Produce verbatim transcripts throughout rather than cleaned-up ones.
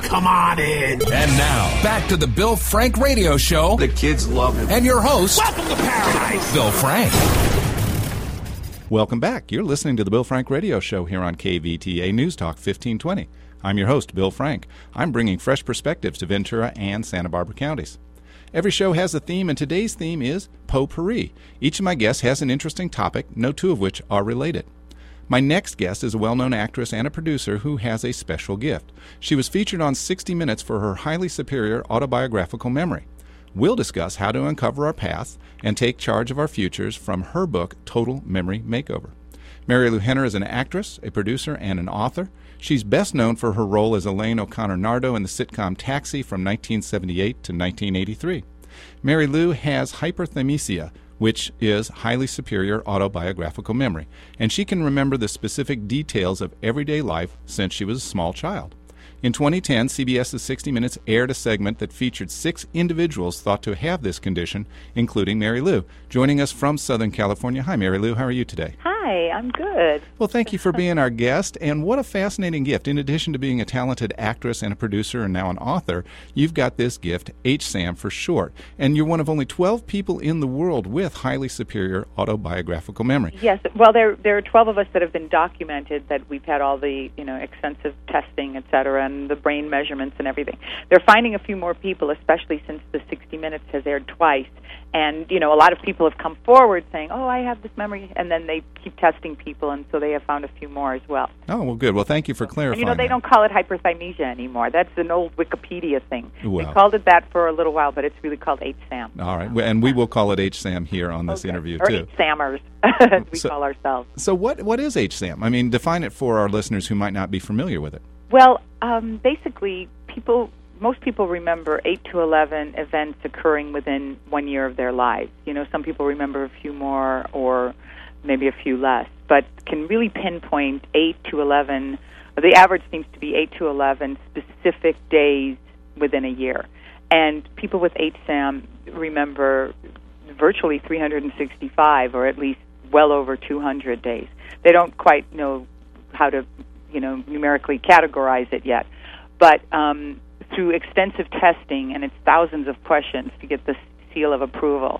come on in. And now, back to the Bill Frank Radio Show. The kids love him. And your host, welcome to paradise, Bill Frank. Welcome back. You're listening to the Bill Frank Radio Show here on K V T A News Talk fifteen twenty. I'm your host, Bill Frank. I'm bringing fresh perspectives to Ventura and Santa Barbara counties. Every show has a theme, and today's theme is potpourri. Each of my guests has an interesting topic, no two of which are related. My next guest is a well-known actress and a producer who has a special gift. She was featured on sixty minutes for her highly superior autobiographical memory. We'll discuss how to uncover our paths and take charge of our futures from her book, Total Memory Makeover. Mary Lou Henner is an actress, a producer, and an author. She's best known for her role as Elaine O'Connor Nardo in the sitcom Taxi from nineteen seventy-eight to nineteen eighty-three. Mary Lou has hyperthymesia, which is highly superior autobiographical memory, and she can remember the specific details of everyday life since she was a small child. In twenty ten, CBS's sixty minutes aired a segment that featured six individuals thought to have this condition, including Mary Lou. Joining us from Southern California. Hi, Mary Lou. How are you today? Hi, I'm good. Well, thank you for being our guest, and what a fascinating gift. In addition to being a talented actress and a producer and now an author, you've got this gift, H SAM for short, and you're one of only twelve people in the world with highly superior autobiographical memory. Yes, well, there there are twelve of us that have been documented, that we've had all the, you know, extensive testing, et cetera, and the brain measurements and everything. They're finding a few more people, especially since the sixty minutes has aired twice. And, you know, a lot of people have come forward saying, oh, I have this memory, and then they keep testing people, and so they have found a few more as well. Oh, well, good. Well, thank you for clarifying. And, you know, they that. don't call it hyperthymesia anymore. That's an old Wikipedia thing. Well. They called it that for a little while, but it's really called H SAM. All right, and we will call it H SAM here on this okay. interview, or too. H SAMers, as we so, call ourselves. So what what is H SAM? I mean, define it for our listeners who might not be familiar with it. Well, um, basically, people... most people remember eight to eleven events occurring within one year of their lives. You know, some people remember a few more or maybe a few less, but can really pinpoint eight to eleven. The average seems to be eight to eleven specific days within a year. And people with H SAM remember virtually three hundred sixty-five, or at least well over two hundred days. They don't quite know how to, you know, numerically categorize it yet. But um, through extensive testing, and it's thousands of questions to get the seal of approval,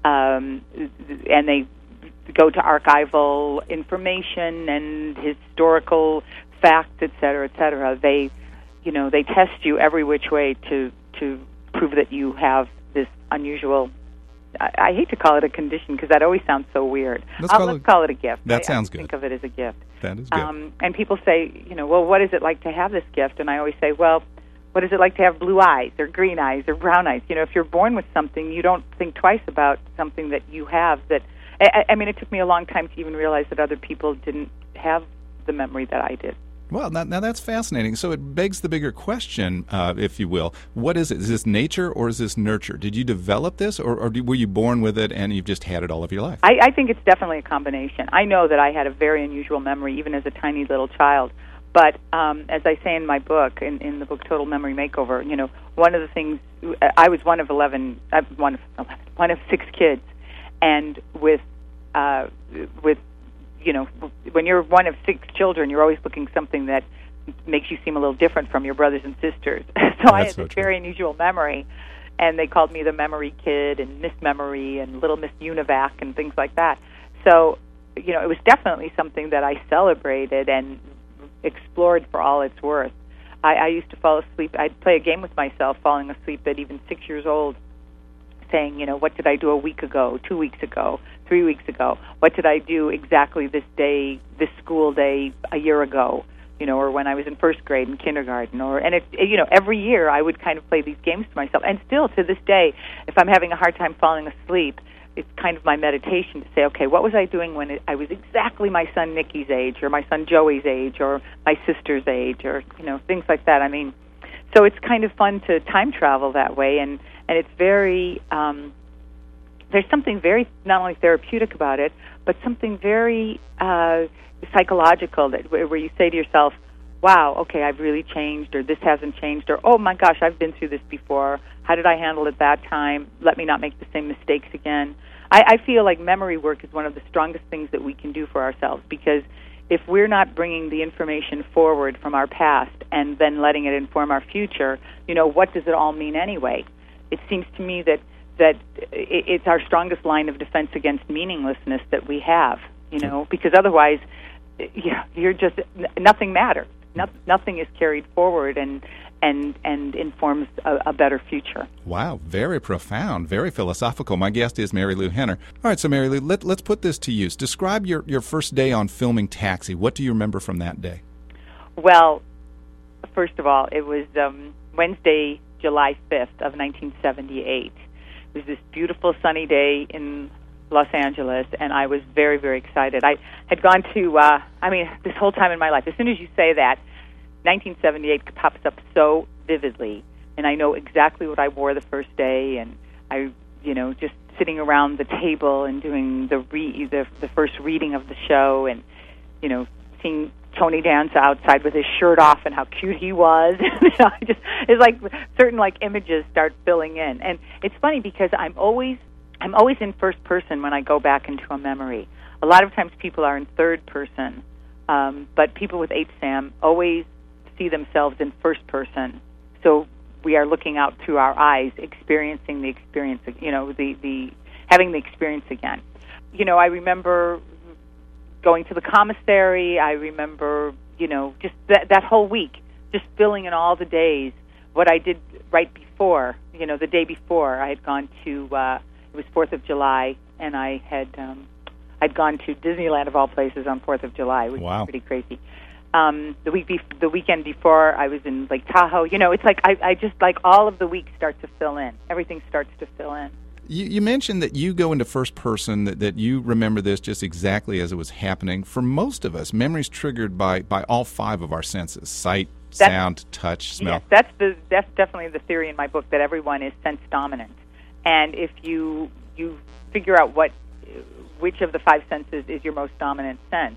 um, and they go to archival information and historical facts, et cetera, et cetera. They, you know, they test you every which way to to prove that you have this unusual. I, I hate to call it a condition because that always sounds so weird. Let's, uh, call, let's it, call it a gift. That I, sounds I good. Think of it as a gift. That is good. Um, and people say, you know, well, what is it like to have this gift? And I always say, well, what is it like to have blue eyes or green eyes or brown eyes? You know, if you're born with something, you don't think twice about something that you have. That I, I mean, it took me a long time to even realize that other people didn't have the memory that I did. Well, now, now that's fascinating. So it begs the bigger question, uh, if you will. What is it? Is this nature or is this nurture? Did you develop this, or, or were you born with it and you've just had it all of your life? I, I think it's definitely a combination. I know that I had a very unusual memory, even as a tiny little child. But um, as I say in my book, in, in the book Total Memory Makeover, you know, one of the things, I was one of eleven, uh, one of eleven, one of six kids, and with uh, with you know, when you're one of six children, you're always looking something that makes you seem a little different from your brothers and sisters. so That's I had so this true. very unusual memory, and they called me the Memory Kid and Miss Memory and Little Miss Univac and things like that. So, you know, it was definitely something that I celebrated and explored for all it's worth. I, I used to fall asleep. I'd play a game with myself, falling asleep at even six years old, saying, you know, what did I do a week ago, two weeks ago, three weeks ago? What did I do exactly this day, this school day a year ago, you know, or when I was in first grade in kindergarten? Or and it, you know, every year I would kind of play these games to myself. And still to this day, if I'm having a hard time falling asleep, it's kind of my meditation to say, okay, what was I doing when it, I was exactly my son Nicky's age, or my son Joey's age, or my sister's age, or, you know, things like that. I mean, so it's kind of fun to time travel that way, and, and it's very, um, there's something very not only therapeutic about it, but something very uh, psychological, that where you say to yourself, wow, okay, I've really changed, or this hasn't changed, or, oh my gosh, I've been through this before. How did I handle it that time? Let me not make the same mistakes again. I, I feel like memory work is one of the strongest things that we can do for ourselves, because if we're not bringing the information forward from our past and then letting it inform our future, you know, what does it all mean anyway? It seems to me that that it's our strongest line of defense against meaninglessness that we have, you know, because otherwise, yeah, you're just nothing matters. No, nothing is carried forward and and and informs a, a better future. Wow, very profound, very philosophical. My guest is Mary Lou Henner. All right, so Mary Lou, let, let's put this to use. Describe your, your first day on filming Taxi. What do you remember from that day? Well, first of all, it was um, Wednesday, July fifth of nineteen seventy-eight. It was this beautiful sunny day in Los Angeles, and I was very, very excited. I had gone to, uh, I mean, this whole time in my life, as soon as you say that, nineteen seventy-eight pops up so vividly, and I know exactly what I wore the first day, and I, you know, just sitting around the table and doing the re- the, the first reading of the show, and, you know, seeing Tony Danza outside with his shirt off and how cute he was. You know, I just, it's like certain like images start filling in, and it's funny because I'm always I'm always in first person when I go back into a memory. A lot of times people are in third person, um, but people with H S A M always see themselves in first person. So we are looking out through our eyes, experiencing the experience, you know, the, the having the experience again. You know, I remember going to the commissary. I remember, you know, just that, that whole week, just filling in all the days. What I did right before, you know, the day before, I had gone to, uh, it was fourth of July, and I had um, I'd gone to Disneyland of all places on fourth of July, which wow. was pretty crazy. Um, the week be- the weekend before, I was in Lake Tahoe. You know, it's like I, I just like all of the weeks start to fill in. Everything starts to fill in. You, you mentioned that you go into first person, that, that you remember this just exactly as it was happening. For most of us, memory's triggered by, by all five of our senses: sight, that's, sound, touch, smell. Yes, that's the that's definitely the theory in my book, that everyone is sense dominant. And if you you figure out what which of the five senses is your most dominant sense,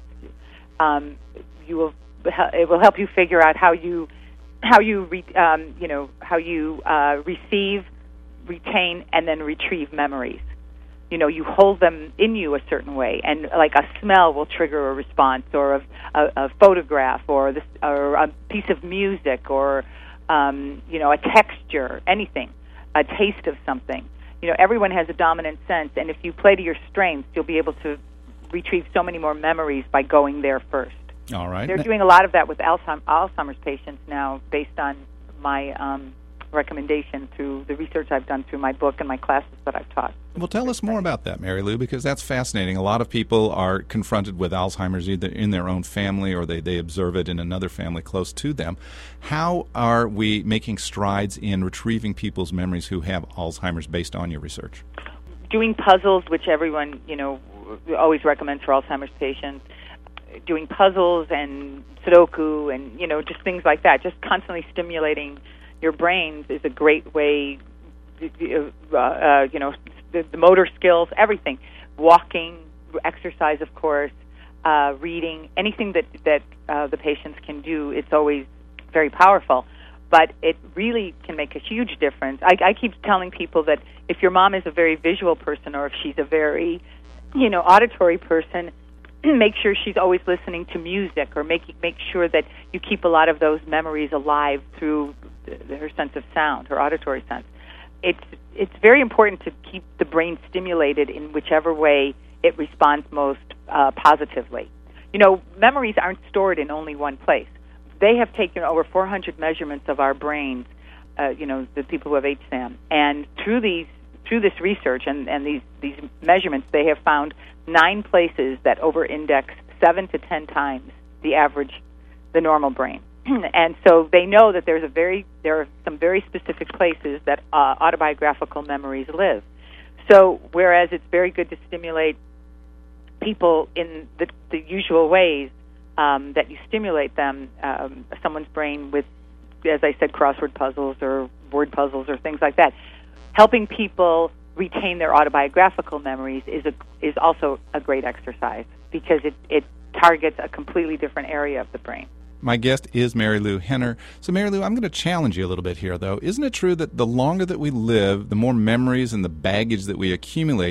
um, you will it will help you figure out how you how you re, um, you know how you uh, receive, retain, and then retrieve memories. You know, you hold them in you a certain way, and like a smell will trigger a response, or a, a, a photograph, or this, or a piece of music, or um, you know, a texture, anything, a taste of something. You know, everyone has a dominant sense, and if you play to your strengths, you'll be able to retrieve so many more memories by going there first. All right. They're doing a lot of that with Alzheimer's patients now, based on my um, recommendation through the research I've done through my book and my classes that I've taught. Well, tell us more about that, Mary Lou, because that's fascinating. A lot of people are confronted with Alzheimer's either in their own family or they, they observe it in another family close to them. How are we making strides in retrieving people's memories who have Alzheimer's based on your research? Doing puzzles, which everyone, you know, always recommends for Alzheimer's patients. Doing puzzles and Sudoku and, you know, just things like that. Just constantly stimulating your brains is a great way, uh, uh, you know, the, the motor skills, everything. Walking, exercise, of course, uh, reading, anything that, that uh, the patients can do, it's always very powerful. But it really can make a huge difference. I, I keep telling people that if your mom is a very visual person, or if she's a very, you know, auditory person, make sure she's always listening to music, or make make sure that you keep a lot of those memories alive through the, her sense of sound, her auditory sense. It's it's very important to keep the brain stimulated in whichever way it responds most uh, positively. You know, memories aren't stored in only one place. They have taken over four hundred measurements of our brains, uh, you know, the people who have H S A M, and through these through this research and, and these, these measurements, they have found nine places that over-index seven to ten times the average, the normal brain. And so they know that there's a very there are some very specific places that uh, autobiographical memories live. So whereas it's very good to stimulate people in the, the usual ways um, that you stimulate them, um, someone's brain with, as I said, crossword puzzles or word puzzles or things like that, helping people retain their autobiographical memories is a, is also a great exercise, because it, it targets a completely different area of the brain. My guest is Mary Lou Henner. So, Mary Lou, I'm going to challenge you a little bit here, though. Isn't it true that the longer that we live, the more memories and the baggage that we accumulate,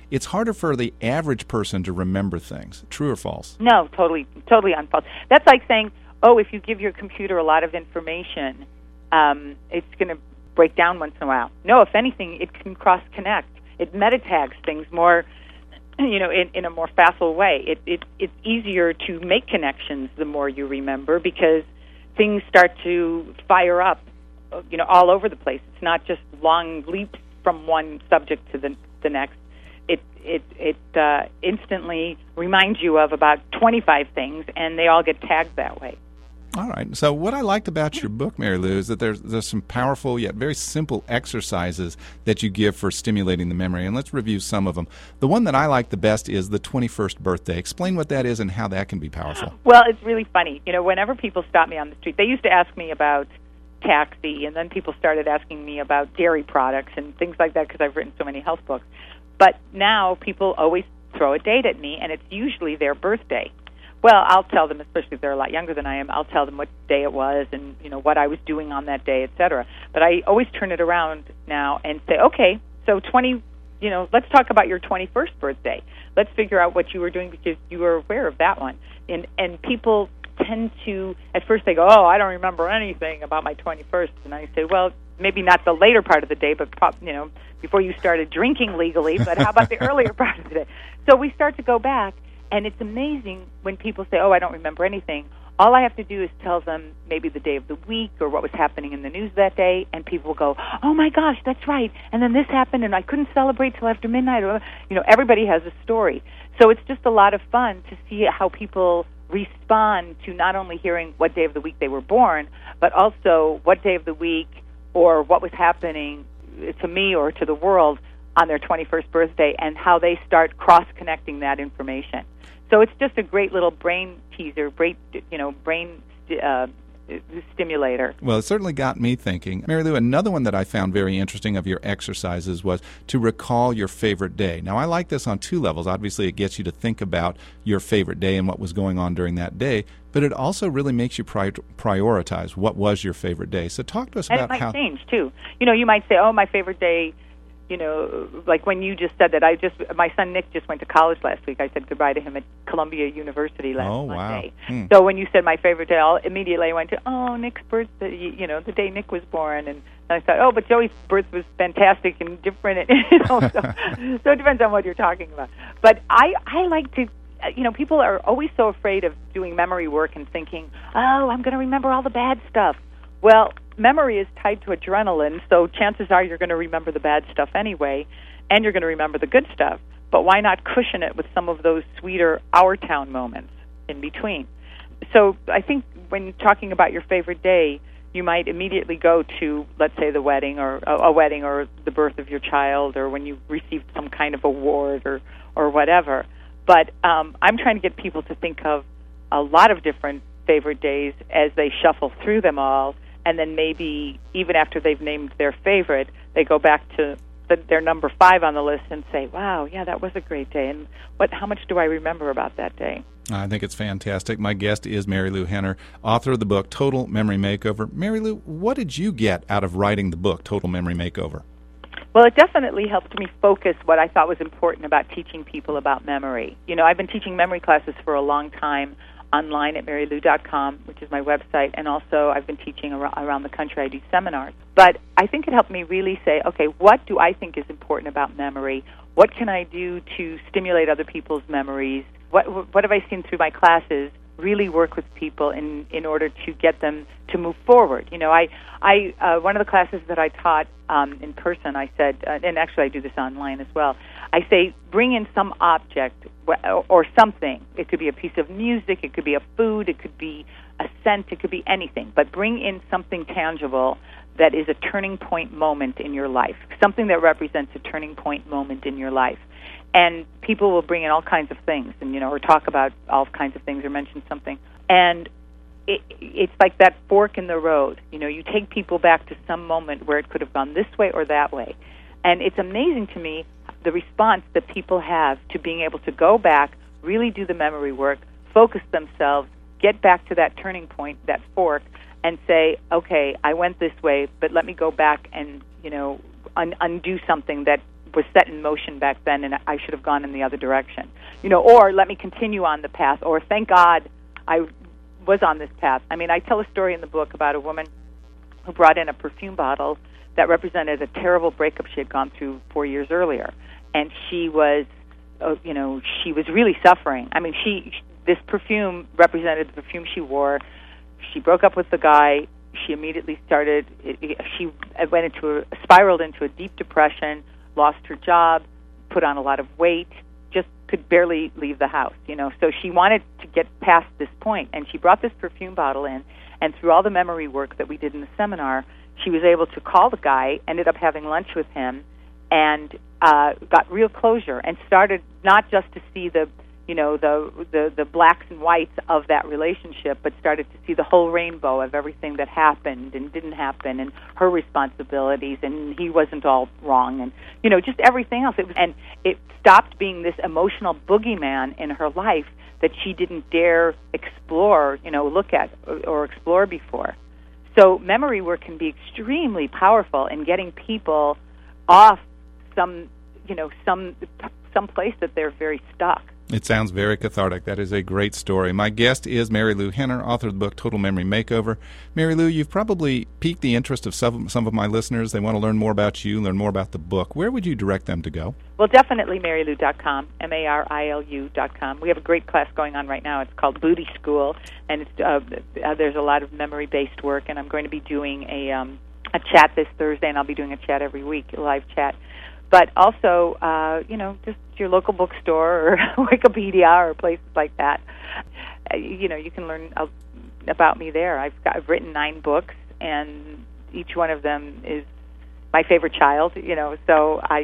it's harder for the average person to remember things. True or false? No, totally, totally unfalse. That's like saying, oh, if you give your computer a lot of information, um, it's going to break down once in a while. No, if anything, it can cross-connect. It meta-tags things more, you know, in, in a more facile way. It, it it's easier to make connections the more you remember because things start to fire up, you know, all over the place. It's not just long leaps from one subject to the the next. It it it uh, instantly reminds you of about twenty-five things, and they all get tagged that way. All right. So what I liked about your book, Mary Lou, is that there's there's some powerful yet very simple exercises that you give for stimulating the memory, and let's review some of them. The one that I like the best is the twenty-first birthday. Explain what that is and how that can be powerful. Well, it's really funny. You know, whenever people stop me on the street, they used to ask me about taxi, and then people started asking me about dairy products and things like that because I've written so many health books. But now people always throw a date at me, and it's usually their birthday. Well, I'll tell them, especially if they're a lot younger than I am, I'll tell them what day it was and, you know, what I was doing on that day, et cetera. But I always turn it around now and say, okay, so twenty, you know, let's talk about your twenty-first birthday. Let's figure out what you were doing because you were aware of that one. And and people tend to, at first they go, oh, I don't remember anything about my twenty-first. And I say, well, maybe not the later part of the day, but, you know, before you started drinking legally, but how about the earlier part of the day? So we start to go back. And it's amazing when people say, oh, I don't remember anything. All I have to do is tell them maybe the day of the week or what was happening in the news that day, and people will go, oh, my gosh, that's right. And then this happened, and I couldn't celebrate till after midnight. Or, you know, everybody has a story. So it's just a lot of fun to see how people respond to not only hearing what day of the week they were born, but also what day of the week or what was happening to me or to the world on their twenty-first birthday, and how they start cross-connecting that information. So it's just a great little brain teaser, great, you know, brain uh, stimulator. Well, it certainly got me thinking. Mary Lou, another one that I found very interesting of your exercises was to recall your favorite day. Now, I like this on two levels. Obviously, it gets you to think about your favorite day and what was going on during that day, but it also really makes you pri- prioritize what was your favorite day. So talk to us and about it might how... change, too. You know, you might say, oh, my favorite day... You know, like when you just said that, I just my son Nick just went to college last week. I said goodbye to him at Columbia University last oh, Monday. Wow. Hmm. So when you said my favorite day, I'll immediately I went to, oh, Nick's birthday, you know, the day Nick was born. And I thought, oh, but Joey's birth was fantastic and different. And, you know, so, so it depends on what you're talking about. But I, I like to, you know, people are always so afraid of doing memory work and thinking, oh, I'm going to remember all the bad stuff. Well, memory is tied to adrenaline, so chances are you're going to remember the bad stuff anyway, and you're going to remember the good stuff. But why not cushion it with some of those sweeter Our Town moments in between? So I think when talking about your favorite day, you might immediately go to, let's say, the wedding or a, a wedding or the birth of your child or when you received some kind of award or, or whatever. But um, I'm trying to get people to think of a lot of different favorite days as they shuffle through them all. And then maybe even after they've named their favorite, they go back to the, their number five on the list and say, wow, yeah, that was a great day. And what? How much do I remember about that day? I think it's fantastic. My guest is Mary Lou Henner, author of the book Total Memory Makeover. Mary Lou, what did you get out of writing the book Total Memory Makeover? Well, it definitely helped me focus what I thought was important about teaching people about memory. You know, I've been teaching memory classes for a long time, online at mary lou dot com, which is my website, and also I've been teaching ar- around the country. I do seminars. But I think it helped me really say, okay, what do I think is important about memory? What can I do to stimulate other people's memories? What what have I seen through my classes really work with people in, in order to get them to move forward? You know, I, I uh, one of the classes that I taught um, in person, I said, uh, and actually I do this online as well, I say bring in some object or something. It could be a piece of music, it could be a food, it could be a scent, it could be anything, but bring in something tangible that is a turning point moment in your life, something that represents a turning point moment in your life. And people will bring in all kinds of things, and you know, or talk about all kinds of things, or mention something. And it, it's like that fork in the road. You know, you take people back to some moment where it could have gone this way or that way. And it's amazing to me the response that people have to being able to go back, really do the memory work, focus themselves, get back to that turning point, that fork, and say, okay, I went this way, but let me go back and, you know, un- undo something that was set in motion back then, and I should have gone in the other direction. You know, or let me continue on the path, or thank God I was on this path. I mean, I tell a story in the book about a woman who brought in a perfume bottle that represented a terrible breakup she had gone through four years earlier, and she was, uh, you know, she was really suffering. I mean, she this perfume represented the perfume she wore. She broke up with the guy. She immediately started. It, it, she went into a, spiraled into a deep depression, lost her job, put on a lot of weight, just could barely leave the house. You know, so she wanted to get past this point, and she brought this perfume bottle in. And through all the memory work that we did in the seminar, she was able to call the guy, ended up having lunch with him, and uh, got real closure, and started not just to see the, you know, the, the the blacks and whites of that relationship, but started to see the whole rainbow of everything that happened and didn't happen, and her responsibilities, and he wasn't all wrong, and you know, just everything else. It was, and it stopped being this emotional boogeyman in her life that she didn't dare explore, you know, look at or, or explore before. So memory work can be extremely powerful in getting people off some, you know, some some place that they're very stuck. It sounds very cathartic. That is a great story. My guest is Mary Lou Henner, author of the book Total Memory Makeover. Mary Lou, you've probably piqued the interest of some, some of my listeners. They want to learn more about you, learn more about the book. Where would you direct them to go? Well, definitely Mary Lou dot com, M A R I L U dot com. We have a great class going on right now. It's called Booty School, and it's, uh, uh, there's a lot of memory-based work, and I'm going to be doing a, um, a chat this Thursday, and I'll be doing a chat every week, a live chat. But also, uh, you know, just your local bookstore or Wikipedia or places like that. Uh, you know, you can learn uh, about me there. I've got, I've written nine books, and each one of them is my favorite child. You know, so I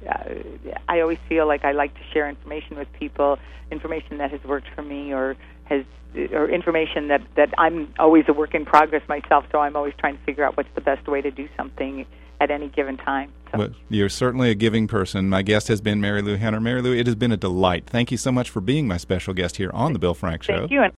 uh, I always feel like I like to share information with people, information that has worked for me, or has or information that that I'm always a work in progress myself. So I'm always trying to figure out what's the best way to do something at any given time. So. Well, you're certainly a giving person. My guest has been Mary Lou Henner. Mary Lou, it has been a delight. Thank you so much for being my special guest here on The Bill Frank Show. Thank you.